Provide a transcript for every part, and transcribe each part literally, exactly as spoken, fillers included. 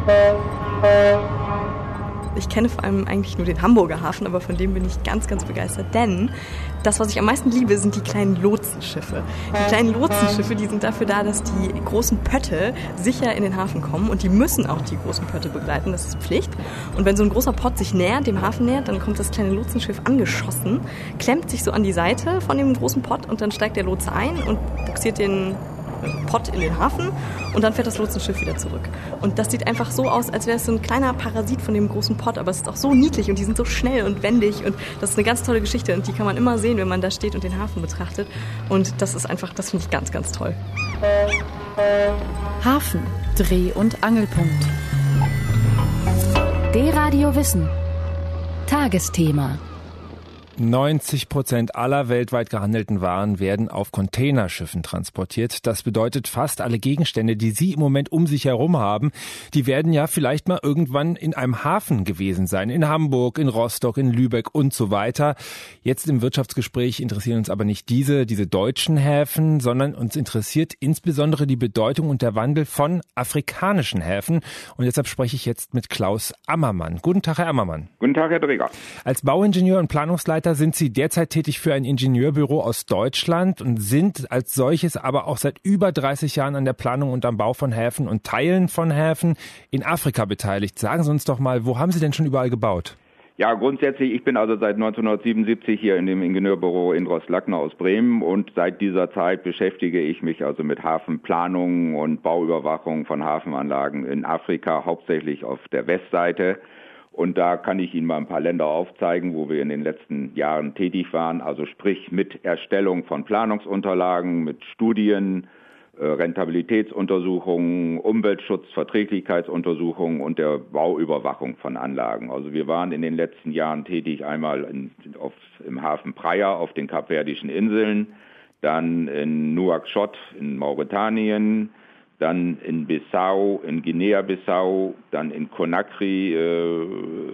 Ich kenne vor allem eigentlich nur den Hamburger Hafen, aber von dem bin ich ganz, ganz begeistert, denn das, was ich am meisten liebe, sind die kleinen Lotsenschiffe. Die kleinen Lotsenschiffe, die sind dafür da, dass die großen Pötte sicher in den Hafen kommen und die müssen auch die großen Pötte begleiten, das ist Pflicht. Und wenn so ein großer Pott sich nähert, dem Hafen nähert, dann kommt das kleine Lotsenschiff angeschossen, klemmt sich so an die Seite von dem großen Pott und dann steigt der Lotse ein und buxiert den Pott in den Hafen und dann fährt das Lotsenschiff wieder zurück. Und das sieht einfach so aus, als wäre es so ein kleiner Parasit von dem großen Pott, aber es ist auch so niedlich und die sind so schnell und wendig und das ist eine ganz tolle Geschichte und die kann man immer sehen, wenn man da steht und den Hafen betrachtet und das ist einfach, das finde ich ganz, ganz toll. Hafen, Dreh- und Angelpunkt. D-Radio Wissen. Tagesthema. neunzig Prozent aller weltweit gehandelten Waren werden auf Containerschiffen transportiert. Das bedeutet, fast alle Gegenstände, die Sie im Moment um sich herum haben, die werden ja vielleicht mal irgendwann in einem Hafen gewesen sein. In Hamburg, in Rostock, in Lübeck und so weiter. Jetzt im Wirtschaftsgespräch interessieren uns aber nicht diese, diese deutschen Häfen, sondern uns interessiert insbesondere die Bedeutung und der Wandel von afrikanischen Häfen. Und deshalb spreche ich jetzt mit Klaus Ammermann. Guten Tag, Herr Ammermann. Guten Tag, Herr Dreger. Als Bauingenieur und Planungsleiter sind Sie derzeit tätig für ein Ingenieurbüro aus Deutschland und sind als solches aber auch seit über dreißig Jahren an der Planung und am Bau von Häfen und Teilen von Häfen in Afrika beteiligt. Sagen Sie uns doch mal, wo haben Sie denn schon überall gebaut? Ja, grundsätzlich, ich bin also seit neunzehnhundertsiebenundsiebzig hier in dem Ingenieurbüro Inrost-Lackner aus Bremen und seit dieser Zeit beschäftige ich mich also mit Hafenplanung und Bauüberwachung von Hafenanlagen in Afrika, hauptsächlich auf der Westseite. Und da kann ich Ihnen mal ein paar Länder aufzeigen, wo wir in den letzten Jahren tätig waren. Also sprich mit Erstellung von Planungsunterlagen, mit Studien, äh, Rentabilitätsuntersuchungen, Umweltschutz, Verträglichkeitsuntersuchungen und der Bauüberwachung von Anlagen. Also wir waren in den letzten Jahren tätig einmal in, auf, im Hafen Praia auf den Kapverdischen Inseln, dann in Nouakchott in Mauretanien, dann in Bissau, in Guinea-Bissau, dann in Conakry, äh,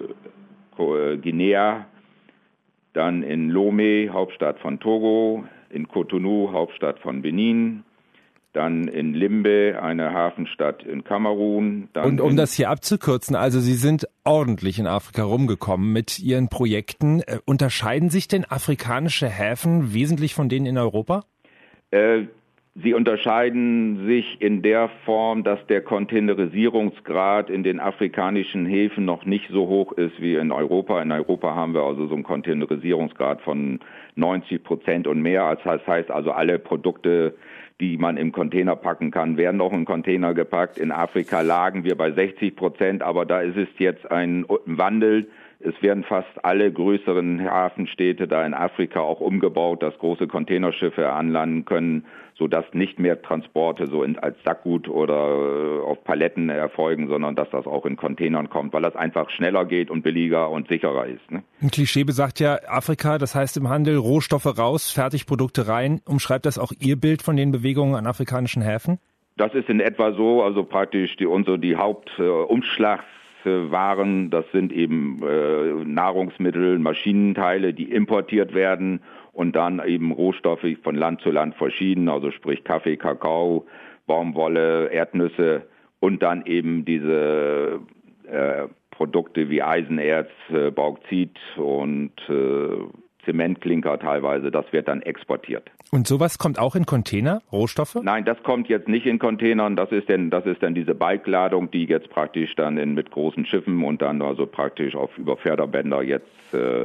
Guinea, dann in Lomé, Hauptstadt von Togo, in Cotonou, Hauptstadt von Benin, dann in Limbe, eine Hafenstadt in Kamerun. Dann Und um das hier abzukürzen, also Sie sind ordentlich in Afrika rumgekommen mit Ihren Projekten. Äh, unterscheiden sich denn afrikanische Häfen wesentlich von denen in Europa? Äh, Sie unterscheiden sich in der Form, dass der Containerisierungsgrad in den afrikanischen Häfen noch nicht so hoch ist wie in Europa. In Europa haben wir also so einen Containerisierungsgrad von neunzig Prozent und mehr. Das heißt also, alle Produkte, die man im Container packen kann, werden noch in Container gepackt. In Afrika lagen wir bei sechzig Prozent, aber da ist es jetzt ein Wandel. Es werden fast alle größeren Hafenstädte da in Afrika auch umgebaut, dass große Containerschiffe anlanden können, sodass nicht mehr Transporte so in, als Sackgut oder auf Paletten erfolgen, sondern dass das auch in Containern kommt, weil das einfach schneller geht und billiger und sicherer ist. Ne? Ein Klischee besagt ja Afrika, das heißt im Handel Rohstoffe raus, Fertigprodukte rein. Umschreibt das auch Ihr Bild von den Bewegungen an afrikanischen Häfen? Das ist in etwa so, also praktisch die, unsere, die Hauptumschlags Waren, das sind eben äh, Nahrungsmittel, Maschinenteile, die importiert werden und dann eben Rohstoffe von Land zu Land verschieden, also sprich Kaffee, Kakao, Baumwolle, Erdnüsse und dann eben diese äh, Produkte wie Eisenerz, äh, Bauxit und äh, Zementklinker teilweise, das wird dann exportiert. Und sowas kommt auch in Container, Rohstoffe? Nein, das kommt jetzt nicht in Containern, das ist denn, das ist dann diese Balkladung, die jetzt praktisch dann in, mit großen Schiffen und dann also praktisch auf über Förderbänder jetzt äh,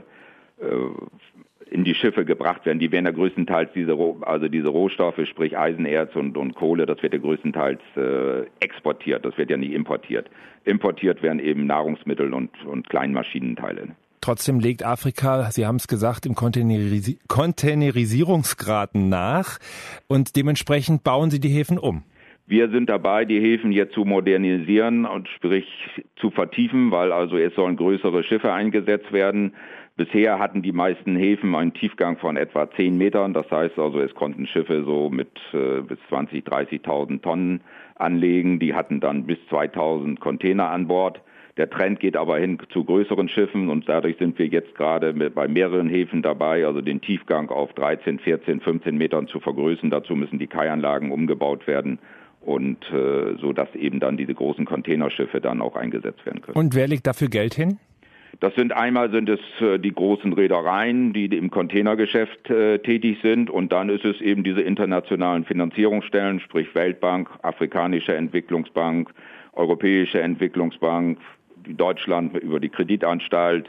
in die Schiffe gebracht werden. Die werden ja größtenteils diese, also diese Rohstoffe, sprich Eisenerz und, und Kohle, das wird ja größtenteils äh, exportiert, das wird ja nicht importiert. Importiert werden eben Nahrungsmittel und, und Kleinmaschinenteile. Trotzdem legt Afrika, Sie haben es gesagt, im Containerisi- Containerisierungsgrad nach und dementsprechend bauen Sie die Häfen um. Wir sind dabei, die Häfen jetzt zu modernisieren und sprich zu vertiefen, weil also es sollen größere Schiffe eingesetzt werden. Bisher hatten die meisten Häfen einen Tiefgang von etwa zehn Metern. Das heißt also, es konnten Schiffe so mit äh, bis zwanzig, dreißigtausend Tonnen anlegen. Die hatten dann bis zweitausend Container an Bord. Der Trend geht aber hin zu größeren Schiffen und dadurch sind wir jetzt gerade mit, bei mehreren Häfen dabei, also den Tiefgang auf dreizehn, vierzehn, fünfzehn Metern zu vergrößern. Dazu müssen die Kaianlagen umgebaut werden und äh, so dass eben dann diese großen Containerschiffe dann auch eingesetzt werden können. Und wer legt dafür Geld hin? Das sind einmal sind es äh, die großen Reedereien, die im Containergeschäft äh, tätig sind, und dann ist es eben diese internationalen Finanzierungsstellen, sprich Weltbank, Afrikanische Entwicklungsbank, Europäische Entwicklungsbank, Deutschland über die Kreditanstalt,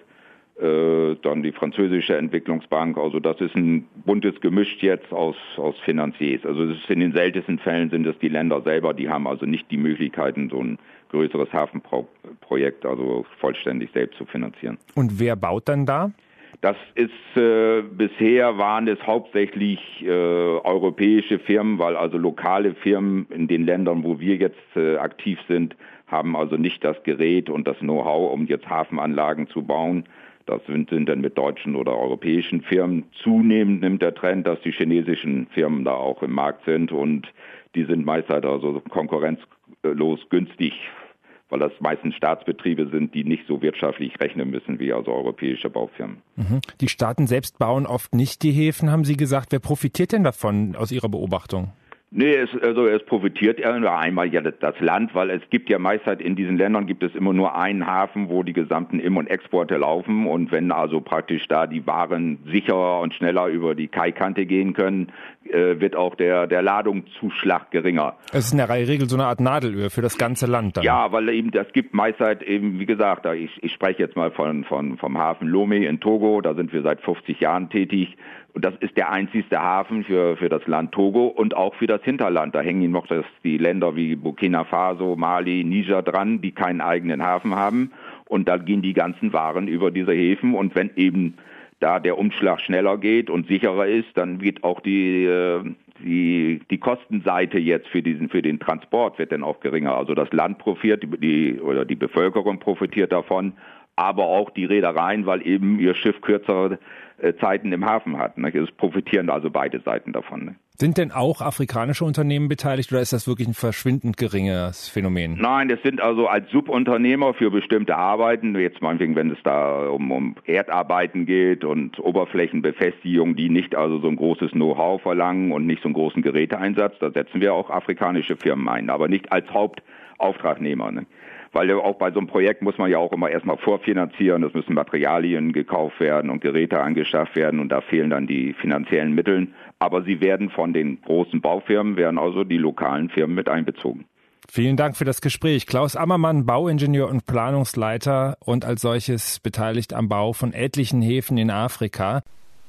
äh, dann die französische Entwicklungsbank. Also das ist ein buntes Gemisch jetzt aus, aus Finanziers. Also es ist in den seltensten Fällen sind es die Länder selber, die haben also nicht die Möglichkeiten, so ein größeres Hafenprojekt also vollständig selbst zu finanzieren. Und wer baut dann da? Das ist äh, bisher waren es hauptsächlich äh, europäische Firmen, weil also lokale Firmen in den Ländern, wo wir jetzt äh, aktiv sind, haben also nicht das Gerät und das Know-how, um jetzt Hafenanlagen zu bauen. Das sind, sind dann mit deutschen oder europäischen Firmen. Zunehmend nimmt der Trend, dass die chinesischen Firmen da auch im Markt sind, und die sind meist halt also konkurrenzlos günstig, weil das meistens Staatsbetriebe sind, die nicht so wirtschaftlich rechnen müssen wie also europäische Baufirmen. Mhm. Die Staaten selbst bauen oft nicht die Häfen, haben Sie gesagt. Wer profitiert denn davon aus Ihrer Beobachtung? Nee, es, also es profitiert einmal ja das Land, weil es gibt ja meist halt in diesen Ländern gibt es immer nur einen Hafen, wo die gesamten Im- und Exporte laufen, und wenn also praktisch da die Waren sicherer und schneller über die Kaikante gehen können, äh, wird auch der der Ladungszuschlag geringer. Es ist in der Regel so eine Art Nadelöhr für das ganze Land dann. Ja, weil eben das gibt meist halt eben, wie gesagt, ich, ich spreche jetzt mal von, von vom Hafen Lomé in Togo, da sind wir seit fünfzig Jahren tätig. Und das ist der einzigste Hafen für, für das Land Togo und auch für das Hinterland. Da hängen noch das, die Länder wie Burkina Faso, Mali, Niger dran, die keinen eigenen Hafen haben. Und da gehen die ganzen Waren über diese Häfen. Und wenn eben da der Umschlag schneller geht und sicherer ist, dann wird auch die, die, die Kostenseite jetzt für diesen, für den Transport wird dann auch geringer. Also das Land profitiert, die, oder die Bevölkerung profitiert davon, aber auch die Reedereien, weil eben ihr Schiff kürzere Zeiten im Hafen hat. Es profitieren also beide Seiten davon. Sind denn auch afrikanische Unternehmen beteiligt, oder ist das wirklich ein verschwindend geringes Phänomen? Nein, das sind also als Subunternehmer für bestimmte Arbeiten, jetzt meinetwegen, wenn es da um, um Erdarbeiten geht und Oberflächenbefestigung, die nicht also so ein großes Know-how verlangen und nicht so einen großen Geräteeinsatz, da setzen wir auch afrikanische Firmen ein, aber nicht als Hauptauftragnehmer. Ne? Weil ja auch bei so einem Projekt muss man ja auch immer erstmal vorfinanzieren, es müssen Materialien gekauft werden und Geräte angeschafft werden, und da fehlen dann die finanziellen Mittel. Aber sie werden von den großen Baufirmen, werden also die lokalen Firmen mit einbezogen. Vielen Dank für das Gespräch. Klaus Ammermann, Bauingenieur und Planungsleiter und als solches beteiligt am Bau von etlichen Häfen in Afrika.